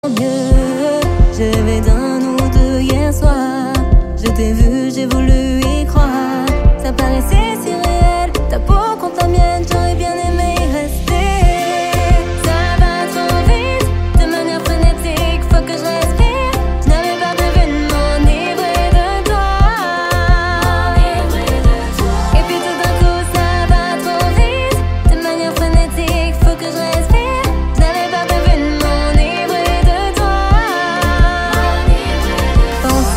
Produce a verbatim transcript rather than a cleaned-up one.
mieux. Je vais d'un nous deux hier soir. Je t'ai vu, j'ai voulu